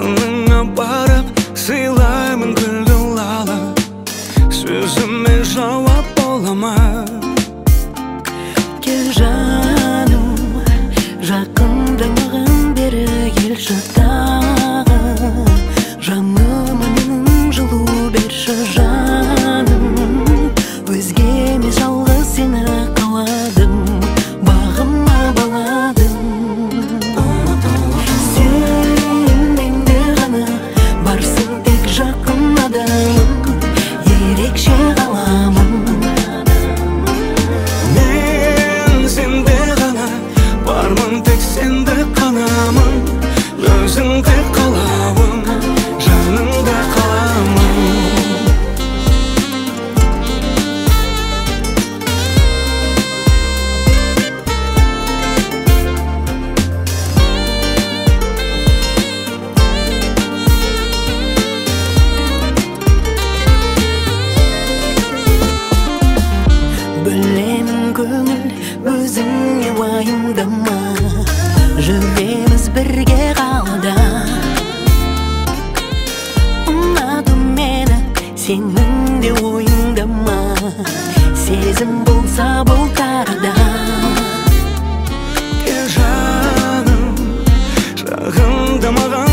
жаныңа барып сыйлаймын гүлді лала, сөзіме жауап бола ма? Кел жаным, жақында маған бері келші тағы, жаныма менің жылу берші жаным, өзге емес жалғыз сені қаладым, бағыма баладым. Сен менде ғана барсың тек жақын адамым, ерекше қаламын. Мен сенде ғана бармын, тек сенді қанамын, өзіңді қалауым, жаныңда қаламын. Білемін көңіл өзіңе уайымдама, жүреміз бірге қалада. Ұнату мені сенің де ойыңдама, сезім болса бұл тарада. Кел жаным, жағында маған